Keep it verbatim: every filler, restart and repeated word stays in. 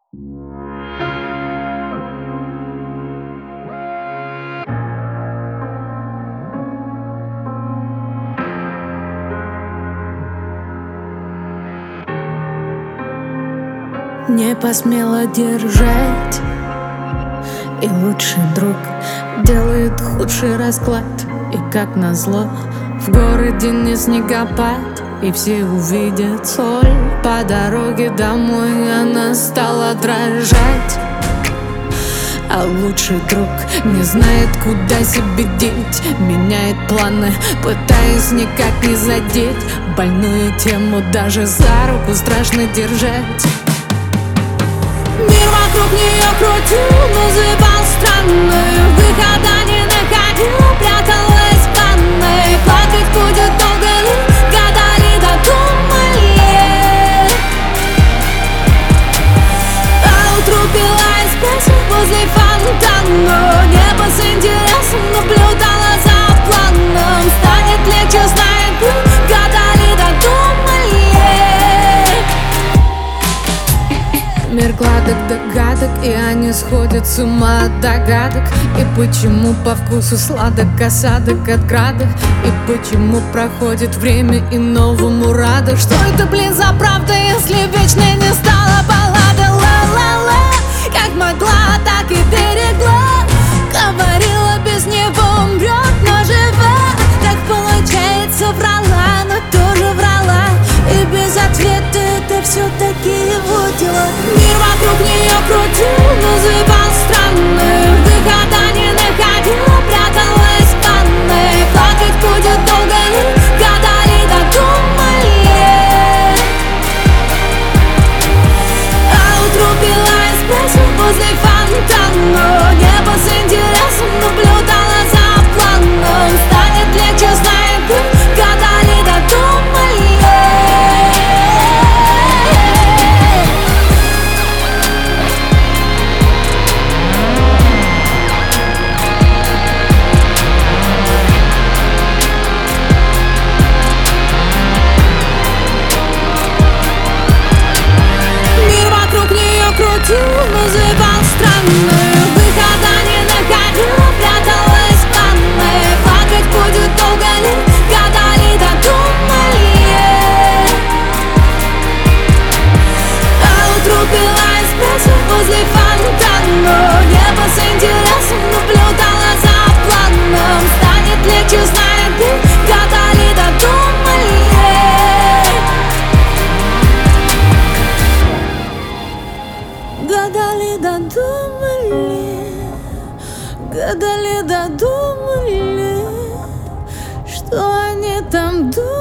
Не посмела держать, и лучший друг делает худший расклад. И как назло, в городе не снегопад, и все увидят соль. По дороге домой она стала дрожать. А лучший друг не знает, куда себе деть, меняет планы, пытаясь никак не задеть. Больную тему даже за руку страшно держать. Мир вокруг нее крутил, называл странной, выхода не находил, пряталась в ванной. Плакать будет долго ли, гадали, додумали. А утру пила эспрессо возле фонтана. Небо с интересом наблюдала за планом. Станет легче, знает бы, гадали, додумали. Мир гладок догадок, и они сходят с ума от догадок. И почему по вкусу сладок осадок от градов. И почему проходит время и новому рада. Что это, блин, за правда, если вечной не стала баллада? Ла-ла-ла, как могла, так и берегла. Говорила, без него умрет, но жива. Так получается, врала, но тоже врала. И без ответа это все-таки его дела. Мир вокруг нее крутил, называл странной, выхода не находила, пряталась в ванной. Плакать будет долго ли, гадали, додумали. А утру пила эспрессо возле фонтана. Небо с интересом наблюдала за планом. Станет легче, знает бы, гадали, додумали. Называл странной, выхода не находила, пряталась в ванной. Плакать будет долго ли, гадали, додумали. А утру пила эспрессо возле фонтана. Небо с интересом наблюдала за планом. Станет легче, знает бы, гадали, додумали. Гадали, додумали, гадали, додумали, что они там думали.